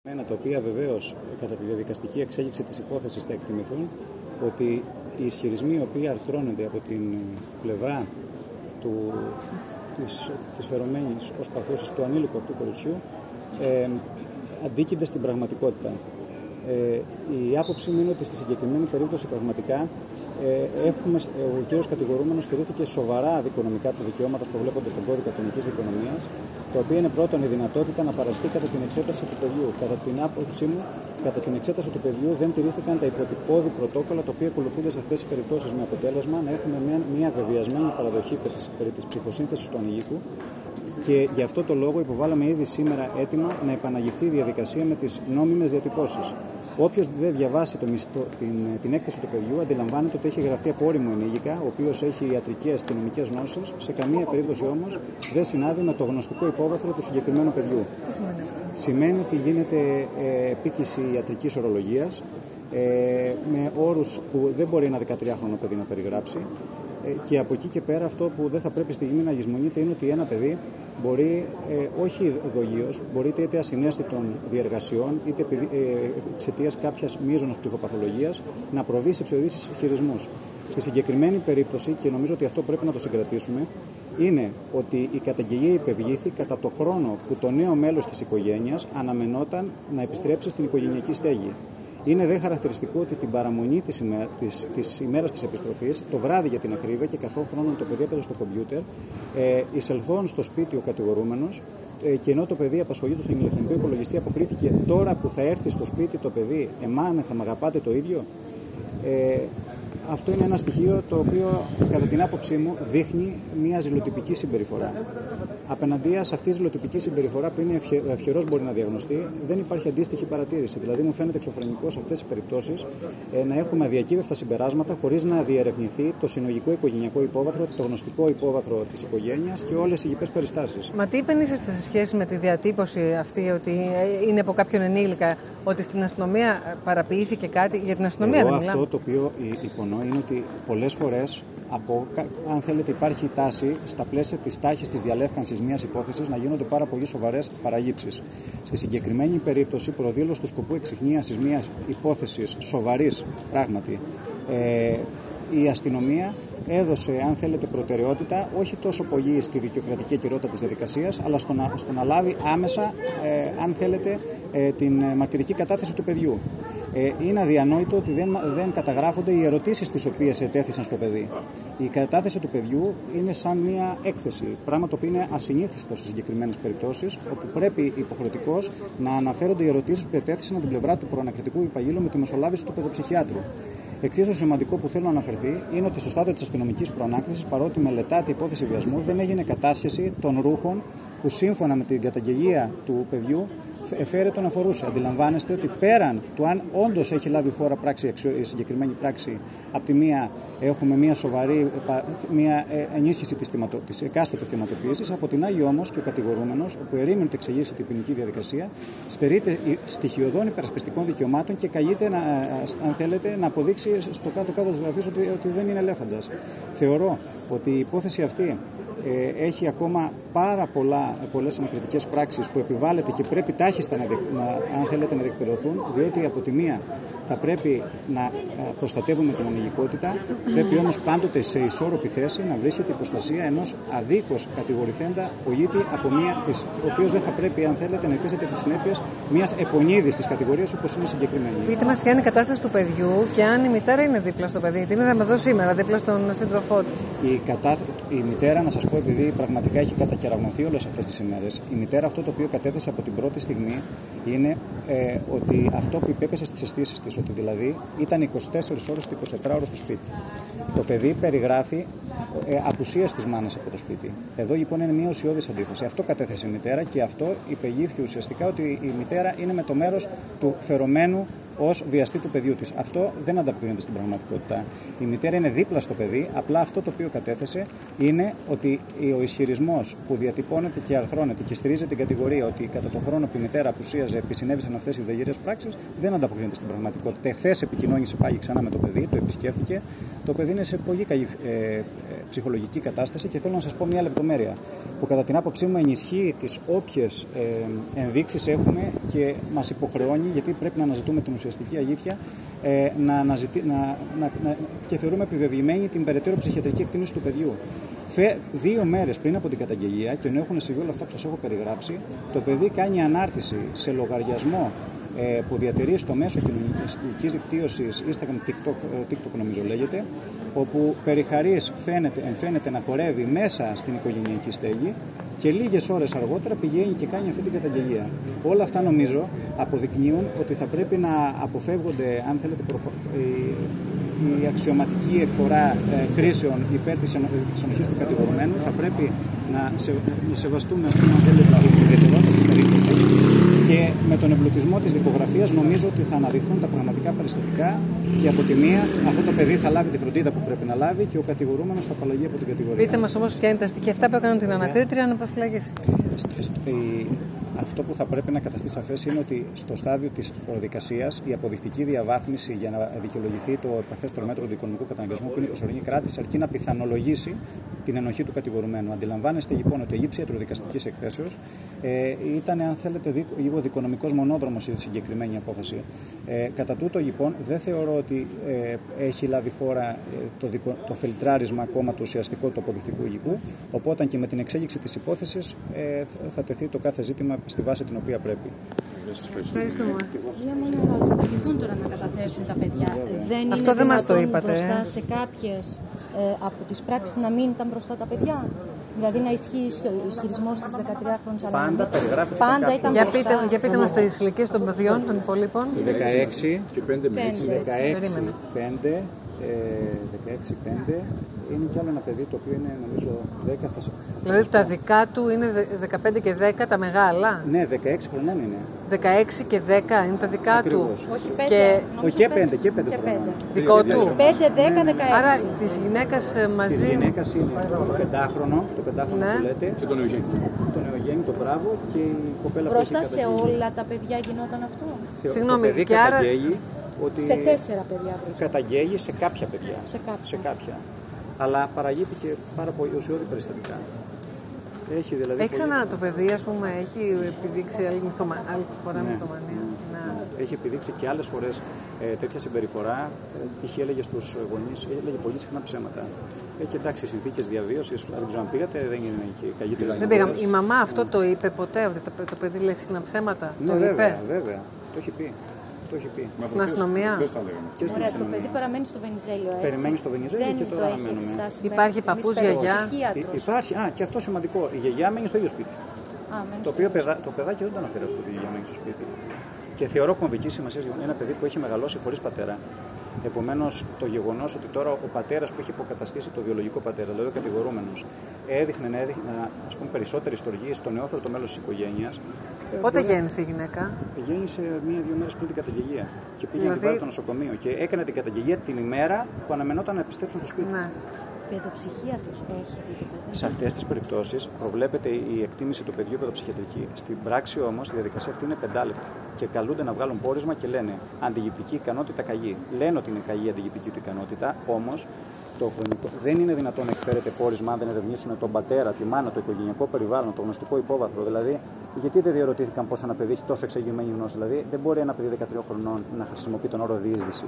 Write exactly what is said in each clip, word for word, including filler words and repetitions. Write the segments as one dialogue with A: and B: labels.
A: Τα οποία βεβαίως κατά τη διαδικαστική εξέλιξη της υπόθεσης θα εκτιμηθούν ότι οι ισχυρισμοί οι οποίοι αρθρώνονται από την πλευρά του, της, της φερομένης ως παθούσης του ανήλικου αυτού κοριτσιού ε, αντίκειται στην πραγματικότητα. Ε, η άποψη μου είναι ότι στη συγκεκριμένη περίπτωση πραγματικά ε, έχουμε, ο κύριος κατηγορούμενος στηρίχθηκε σοβαρά δικονομικά τα δικαιώματα που προβλέπονται στον κώδικα ποινικής δικονομίας, το οποίο είναι πρώτον η δυνατότητα να παραστεί κατά την εξέταση του παιδιού. Κατά την άποψή μου, κατά την εξέταση του παιδιού δεν τηρήθηκαν τα υποτυπώδη πρωτόκολλα τα οποία ακολουθούνται σε αυτές τις περιπτώσεις, με αποτέλεσμα να έχουμε μια, μια βεβαιασμένη παραδοχή περί της ψυχοσύνθεσης του ανηλίκου. Και γι' αυτό το λόγο υποβάλαμε ήδη σήμερα έτοιμα να επαναγγιθεί η διαδικασία με τις νόμιμες διατυπώσεις. Όποιος δεν διαβάσει το μισθό, την, την έκθεση του παιδιού αντιλαμβάνεται ότι έχει γραφτεί από όριμο ενήλικα, ο οποίος έχει ιατρικές και νομικές γνώσεις, σε καμία περίπτωση όμως δεν συνάδει με το γνωστικό υπόβαθρο του συγκεκριμένου παιδιού.
B: Τι σημαίνει αυτό?
A: Σημαίνει ότι γίνεται ε, επίκηση ιατρικής ορολογίας ε, με όρους που δεν μπορεί ένα δεκατριάχρονο παιδί να περιγράψει. Και από εκεί και πέρα αυτό που δεν θα πρέπει στη στιγμή να γισμονείται είναι ότι ένα παιδί μπορεί, ε, όχι δογείως, μπορεί είτε ασυναίσθητων διεργασιών, είτε ε, εξαιτίας κάποιας μείζωνος ψυχοπαθολογίας, να προβεί σε ψευδείς ισχυρισμούς. Στη συγκεκριμένη περίπτωση, και νομίζω ότι αυτό πρέπει να το συγκρατήσουμε, είναι ότι η καταγγελία υπευλήθη κατά το χρόνο που το νέο μέλος της οικογένειας αναμενόταν να επιστρέψει στην οικογενειακή στέγη. Είναι δε χαρακτηριστικό ότι την παραμονή της, ημέρα, της, της ημέρας της επιστροφής, το βράδυ για την ακρίβεια και καθόλου χρόνο το παιδί έπαιζε στο κομπιούτερ, ε, εισελθόν στο σπίτι ο κατηγορούμενος ε, και ενώ το παιδί απασχολείται στον ηλεκτρονικό υπολογιστή αποκρίθηκε τώρα που θα έρθει στο σπίτι το παιδί, εμάνε θα μ' αγαπάτε το ίδιο. Ε, Αυτό είναι ένα στοιχείο το οποίο, κατά την άποψή μου, δείχνει μια ζηλοτυπική συμπεριφορά. Απέναντία σε αυτή τη ζηλοτυπική συμπεριφορά, που είναι ευχερός μπορεί να διαγνωστεί, δεν υπάρχει αντίστοιχη παρατήρηση. Δηλαδή, μου φαίνεται εξωφρενικό σε αυτές τις περιπτώσεις ε, να έχουμε αδιακύβευτα συμπεράσματα χωρίς να διερευνηθεί το συνολικό οικογενειακό υπόβαθρο, το γνωστικό υπόβαθρο της οικογένειας και όλες οι λοιπές περιστάσεις.
B: Μα τι υπενήσεστε σε σχέση με τη διατύπωση αυτή, ότι είναι από κάποιον ενήλικα, ότι στην αστυνομία παραποιήθηκε κάτι? Για την αστυνομία
A: Εγώ
B: δεν μιλάμε.
A: Αυτό το οποίο υπονοώ είναι ότι πολλές φορές, από, αν θέλετε, υπάρχει τάση στα πλαίσια της τάχης της διαλεύκανσης μιας υπόθεσης να γίνονται πάρα πολύ σοβαρές παραλήψεις. Στη συγκεκριμένη περίπτωση, προδήλως του σκοπού εξιχνίασης μιας υπόθεσης σοβαρής πράγματι, ε, η αστυνομία έδωσε, αν θέλετε, προτεραιότητα όχι τόσο πολύ στη δικαιοκρατική ακυρότητα της διαδικασίας, αλλά στο να, στο να λάβει άμεσα, ε, αν θέλετε, ε, την μαρτυρική κατάθεση του παιδιού. Ε, είναι αδιανόητο ότι δεν, δεν καταγράφονται οι ερωτήσεις τις οποίες ετέθησαν στο παιδί. Η κατάθεση του παιδιού είναι σαν μια έκθεση, πράγμα το οποίο είναι ασυνήθιστο στις συγκεκριμένες περιπτώσεις, όπου πρέπει υποχρεωτικώς να αναφέρονται οι ερωτήσεις που ετέθησαν από την πλευρά του προανακριτικού υπαλλήλου με τη μεσολάβηση του παιδοψυχιάτρου. Εξίσου σημαντικό που θέλω να αναφερθεί είναι ότι στο στάδιο της αστυνομικής προανάκρισης, παρότι μελετάται η υπόθεση βιασμού, δεν έγινε κατάσχεση των ρούχων που σύμφωνα με την καταγγελία του παιδιού εφαίρε τον αφορούσε. Αντιλαμβάνεστε ότι πέραν του αν όντως έχει λάβει χώρα πράξη, η συγκεκριμένη πράξη, από τη μία έχουμε μια σοβαρή μια ενίσχυση της, θυματο, της εκάστοτε θυματοποίησης, από την άλλη όμως και ο κατηγορούμενος, όπου ερήμην ότι εξεγείρησε την ποινική διαδικασία, στερείται στοιχειωδών υπερασπιστικών δικαιωμάτων και καλείται, να, αν θέλετε, να αποδείξει στο κάτω-κάτω της γραφής ότι, ότι δεν είναι ελέφαντας. Θεωρώ ότι η υπόθεση αυτή ε, έχει ακόμα πάρα πολλά, πολλές ανακριτικές πράξεις που επιβάλλεται και πρέπει τάχιστα να, να, αν θέλετε, να διεκπαιρεωθούν, διότι από τη μία θα πρέπει να προστατεύουμε την ανηλικότητα, πρέπει όμως πάντοτε σε ισόρροπη θέση να βρίσκεται η προστασία ενός αδίκως κατηγορηθέντα πολίτη, από μία της, ο οποίος δεν θα πρέπει, αν θέλετε, να υφίσταται τις συνέπειες μιας επονίδης της κατηγορίας όπως είναι συγκεκριμένη.
B: Πείτε μας ποια είναι η κατάσταση του παιδιού και αν η μητέρα είναι δίπλα στο παιδί. Τι είναι να με δω σήμερα, δίπλα στον σύντροφό της.
A: Η, κατα... η μητέρα, να σας πω, επειδή πραγματικά έχει κατακεραυνωθεί όλες αυτές τις ημέρες, η μητέρα αυτό το οποίο κατέθεσε από την πρώτη στιγμή είναι ε, ότι αυτό που υπέπεσε στις αισθήσεις της, ότι δηλαδή ήταν είκοσι τέσσερις ώρες και είκοσι τέσσερις ώρες στο σπίτι. Το παιδί περιγράφει ε, απουσία της μάνας από το σπίτι. Εδώ λοιπόν είναι μια ουσιώδης αντίφαση. Αυτό κατέθεσε η μητέρα και αυτό υπεγείφθη ουσιαστικά ότι η μητέρα είναι με το μέρος του φερομένου ως βιαστή του παιδιού της. Αυτό δεν ανταποκρίνεται στην πραγματικότητα. Η μητέρα είναι δίπλα στο παιδί, απλά αυτό το οποίο κατέθεσε είναι ότι ο ισχυρισμός που διατυπώνεται και αρθρώνεται και στηρίζει την κατηγορία ότι κατά τον χρόνο που η μητέρα απουσίαζε επισυνέβησαν αυτές οι βδεγερές πράξεις, δεν ανταποκρίνεται στην πραγματικότητα. Εχθές επικοινώνησε πάλι ξανά με το παιδί, το επισκέφτηκε. Το παιδί είναι σε πολύ καλή ε, ψυχολογική κατάσταση και θέλω να σας πω μια λεπτομέρεια που κατά την άποψή μου ενισχύει τις όποιες ε, ενδείξεις έχουμε και μας υποχρεώνει, γιατί πρέπει να αναζητούμε την ουσιαστική αλήθεια ε, να αναζητή, να, να, να, και θεωρούμε επιβεβαιωμένη την περαιτέρω ψυχιατρική εκτίμηση του παιδιού. Φε, δύο μέρες πριν από την καταγγελία, και ενώ έχουν συμβεί όλα αυτά που σας έχω περιγράψει, το παιδί κάνει ανάρτηση σε λογαριασμό ε, που διατηρεί στο μέσο κοινωνικής δικτύωσης Instagram, TikTok, TikTok νομίζω λέγεται, όπου περιχαρής φαίνεται, εμφαίνεται να χορεύει μέσα στην οικογενειακή στέγη και λίγες ώρες αργότερα πηγαίνει και κάνει αυτή την καταγγελία. Όλα αυτά νομίζω αποδεικνύουν ότι θα πρέπει να αποφεύγονται, αν θέλετε, προπο... η αξιωματική εκφορά ε, χρήσεων υπέρ της ενοχής του κατηγορουμένου. Θα πρέπει να, σε, να σεβαστούμε αυτή την ιδιαιτερότητα της περίπτωσης και με τον εμπλουτισμό της δικογραφίας νομίζω ότι θα αναδειχθούν τα πραγματικά περιστατικά και από τη μία αυτό το παιδί θα λάβει τη φροντίδα που πρέπει να λάβει και ο κατηγορούμενος θα απαλλαγεί από την κατηγορία.
B: Πείτε μας όμως ποια είναι τα στοιχεία αυτά που έκαναν την ανακρίτρια να αποφυλακίσει.
A: Αυτό που θα πρέπει να καταστεί σαφές είναι ότι στο στάδιο της προδικασίας η αποδεικτική διαβάθμιση για να δικαιολογηθεί το επαθέστερο μέτρο του οικονομικού καταναγκασμού, που είναι η προσωρινή κράτηση, αρκεί να πιθανολογήσει την ενοχή του κατηγορουμένου. Αντιλαμβάνεστε λοιπόν ότι η γύψη ιατροδικαστικής εκθέσεως ε, ήταν, αν θέλετε, λίγο δικονομικός μονόδρομος η συγκεκριμένη απόφαση. Ε, κατά τούτο λοιπόν δεν θεωρώ ότι ε, έχει λάβει χώρα ε, το, δικο, το φιλτράρισμα ακόμα του ουσιαστικού του αποδεικτικού υλικού. Οπότε και με την εξέλιξη της υπόθεσης ε, θα τεθεί το κάθε ζήτημα στη βάση την οποία πρέπει.
B: Ευχαριστούμε.
C: Μία μόνη ερώτηση. Θα κληθούν τώρα να καταθέσουν τα παιδιά. Δεν
B: Αυτό
C: είναι
B: δεν μας το είπατε.
C: Μπροστά σε κάποιες ε, από τις πράξεις να μην ήταν μπροστά τα παιδιά. Δηλαδή να ισχύει ο ισχυρισμός της δεκατριάχρονης αλλά
A: Πάντα περιγράφεται.
C: Πάντα ήταν
B: για
C: μπροστά.
B: πείτε, για πείτε μας τις ηλικίες των παιδιών, των υπολείπων.
A: δεκαέξι
D: και πέντε με έξι.
A: δεκαέξι πέντε δεκαέξι πέντε είναι κι άλλο ένα παιδί το οποίο είναι νομίζω δέκα. Θα...
B: Δηλαδή τα δικά του είναι δεκαπέντε και δέκα τα μεγάλα.
A: Ναι, δεκαέξι χρονών είναι.
B: δεκαέξι και δέκα είναι τα δικά
A: Ακριβώς.
B: του.
C: Όχι πέντε.
B: Και...
A: Όχι και πέντε, και πέντε χρονών.
B: Δικό του.
C: πέντε, δέκα, δεκαέξι.
B: Άρα της γυναίκας μαζί.
A: Της γυναίκας είναι το πεντάχρονο, το πεντάχρονο
B: Ναι.
A: που λέτε.
D: Και τον Ευγένη.
A: Τον Ευγένη, τον Μπράβο και η κοπέλα που
C: Μπροστά
A: έχει
C: σε
A: καταγγείλει.
C: όλα τα παιδιά γινόταν αυτό.
A: Θεω-
B: Συγγνώμη,
A: το παιδί
B: και άρα-
A: καταγγέλει ότι
C: Σε τέσσερα παιδιά μπροστά.
A: καταγγέλει σε κάποια παιδιά.
C: Σε κάποια.
A: Σε κάποια. Αλλά παραγείται και πάρα πολύ ουσιώδη περιστατικά. Έχει δηλαδή.
B: Έχει
A: πολύ-
B: ξανά το παιδί, ας πούμε, έχει επιδείξει άλλη, μυθομα... άλλη φορά
A: Ναι.
B: μυθομανία. Να.
A: Έχει επιδείξει και άλλες φορές ε, τέτοια συμπεριφορά. Ε, π.χ. έλεγε στους γονείς, έλεγε πολύ συχνά ψέματα. Ε, και εντάξει, οι συνθήκες διαβίωσης, δεν ξέρω αν πήγατε, δεν είναι και καλύτερες.
B: Δεν πήγαμε. Η μαμά αυτό το είπε ποτέ, ότι το, το παιδί λέει συχνά ψέματα.
A: Ναι,
B: το
A: βέβαια,
B: είπε.
A: βέβαια. Το έχει πει. Το έχει πει.
B: Στην αστυνομία.
D: Δεν τα λέγαμε.
A: Και στην
C: Ωραία, το
A: αστυνομία.
C: παιδί παραμένει στο Βενιζέλιο, έτσι.
A: Περιμένει στο Βενιζέλιο
C: Δεν
A: και τώρα
C: το έχει
A: αναμένουμε.
C: εξετάσει.
B: Υπάρχει
C: μέχρι
B: παππούς,
C: στιγμής,
B: γιαγιά.
C: παιδοψυχίατρος.
A: Υ- Υπάρχει, α, και αυτό σημαντικό. Η γιαγιά μένει στο ίδιο σπίτι.
C: Α, μένει
A: Το
C: στο
A: οποίο
C: ίδιο
A: παιδά, το παιδάκι δεν το αναφέρει αυτό ότι η γιαγιά μένει στο σπίτι. Και θεωρώ κομβική σημασία ένα παιδί που έχει μεγαλώσει χωρίς πατέρα. Επομένως, το γεγονός ότι τώρα ο πατέρας που έχει υποκαταστήσει το βιολογικό πατέρα, δηλαδή ο κατηγορούμενος, έδειχνε να έδειχνε ας πούμε, περισσότερη στοργή στο νεόφερτο μέλος της οικογένειας.
B: Πότε γέννησε η γυναίκα.
A: Γέννησε μία-δύο μέρες πριν την καταγγελία και πήγε
B: Δηλαδή-
A: να την πάρει στο νοσοκομείο. Και έκανε την καταγγελία την ημέρα που αναμενόταν να επιστρέψουν στο σπίτι.
B: Ναι.
C: Παιδοψυχίατρος έχει δει το παιδί.
A: Σε αυτές τις περιπτώσεις προβλέπεται η εκτίμηση του παιδιού παιδοψυχιατρική. Στην πράξη όμως η διαδικασία αυτή είναι πεντάλεπτη και καλούνται να βγάλουν πόρισμα και λένε αντιγυπτική ικανότητα καγή. Λένε ότι είναι καγή αντιγυπτική του ικανότητα, όμως το χρονικό δεν είναι δυνατόν να εκφέρεται πόρισμα αν δεν ερευνήσουν τον πατέρα, τη μάνα, το οικογενειακό περιβάλλον, το γνωστικό υπόβαθρο. Δηλαδή, γιατί δεν διαρωτήθηκαν πώς ένα παιδί έχει τόσο εξεγερμένη γνώση. Δηλαδή, δεν μπορεί ένα παιδί δεκατρία χρονών να χρησιμοποιεί τον όρο διείσδυση.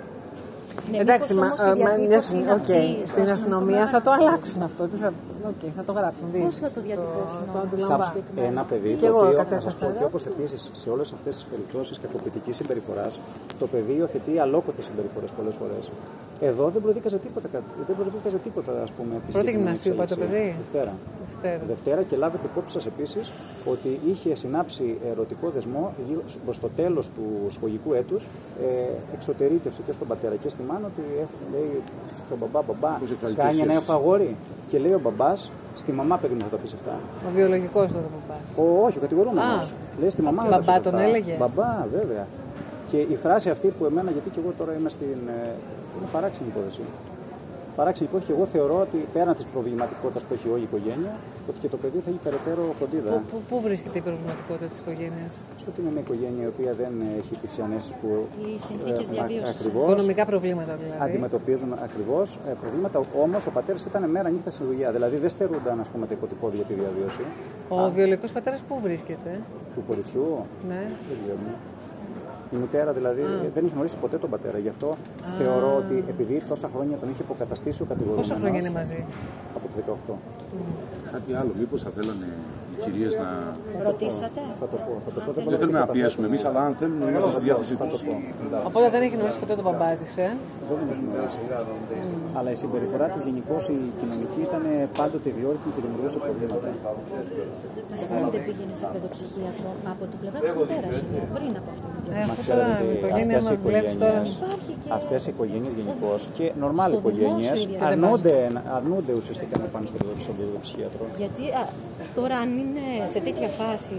C: Ναι,
B: Εντάξει,
C: μήπως
B: μα,
C: όμως η
B: μα,
C: διατύπωση είναι
B: οκ,
C: αυτή, στο
B: στην αστυνομία
C: αστυνομικό
B: θα το αλλάξουν αυτό. Τι θα, okay, θα το γράψουν.
C: Πώς
B: διείσδυση.
C: θα το διατυπώσουν
B: Το, το
C: όμως?
B: αντιλαμβάνω.
C: συγκεκριμένα.
A: Ένα παιδί
B: Και
A: το
B: εγώ
A: οποίο, να
B: κατέθεσα,
A: σας πω
B: ε.
A: και όπως επίσης σε όλες αυτές τις περιπτώσεις κακοποιητικής συμπεριφοράς, το παιδί υιοθετεί αλόκοτες συμπεριφορές πολλές φορές. Εδώ δεν προδίκαζε τίποτα, δεν προδίκαζε τίποτα ας πούμε.
B: Πρώτη
A: τη συγκεκριμένη
B: γυμνασίου πάει το
A: εξέλιξη.
B: παιδί?
A: Δευτέρα.
B: Δευτέρα.
A: Δευτέρα και λάβετε υπόψη σας επίσης ότι είχε συνάψει ερωτικό δεσμό γύρω προς το τέλος του σχολικού έτους, ε, εξωτερήκευσε και στον πατέρα και στη μάνα ότι ε, λέει στον μπαμπά, μπαμπά, κάνει ένα νέο αγόρι και λέει ο μπαμπάς, στη μαμά παιδί μου θα τα πεις αυτά.
B: Ο βιολογικός τότε παπάς.
A: Ο, όχι, ο κατηγορούμενος. Λέει στη μαμά.
B: Μπαμπά
A: θα τα πεις
B: τον
A: αυτά.
B: έλεγε?
A: Μπαμπά, βέβαια. Και η φράση αυτή που εμένα, γιατί και εγώ τώρα είμαι στην. Είναι παράξενη υπόθεση. Παράξενη υπόθεση και εγώ θεωρώ ότι πέραν της προβληματικότητας που έχει όλη η οικογένεια, ότι και το παιδί θα έχει περαιτέρω φροντίδα.
B: Πού, πού, πού βρίσκεται η προβληματικότητα της οικογένειας?
A: Στο ότι είναι μια οικογένεια η οποία δεν έχει τις ανέσεις που.
C: Οι συνθήκες διαβίωσης.
A: Ακριβώς.
B: Οικονομικά προβλήματα δηλαδή.
A: Αντιμετωπίζουν ακριβώς ε, προβλήματα. Όμως ο πατέρας ήταν μέρα νύχτα στη δουλειά. Δηλαδή δεν στερούνταν, ας πούμε, τα υποτυπώδη για τη διαβίωση.
B: Ο Α. βιολογικός πατέρας πού βρίσκεται?
A: Του κοριτσιού.
B: Ναι.
A: Δεν ξέρουμε. Η μητέρα δηλαδή Α. δεν είχε γνωρίσει ποτέ τον πατέρα. Γι' αυτό Α. θεωρώ ότι επειδή τόσα χρόνια τον είχε υποκαταστήσει ο κατηγορούμενος.
B: Πόσα χρόνια είναι μαζί?
A: Από το δεκαοκτώ.
D: Mm. Κάτι άλλο, μήπως θα θέλανε οι κυρίες να.
C: Ρωτήσατε?
A: Θα το πω. Θα το πω.
C: Α,
D: δεν θέλουμε να πιέσουμε εμείς, αλλά αν θέλουν να είμαστε στη διάθεσή τους.
B: Οπότε δεν έχει γνωρίσει ποτέ τον μπαμπά της, ε?
A: Δεν την έχει γνωρίσει. Mm. Αλλά η συμπεριφορά της γενικώς η κοινωνική ήταν πάντοτε ιδιόρυθμη και δημιουργούσε προβλήματα.
C: Βασικά δεν πήγαινε σε παιδοψυχίατρο από την πλευρά της μητέρας πριν από αυτή τη
A: διαδικασία. Αυτές οι οικογένειες γενικώς και νορμάλ οικογένειες αρνούνται, αρνούνται ουσιαστικά να πάνε στο παιδοψυχίατρο.
C: Γιατί α, τώρα αν είναι σε τέτοια φάση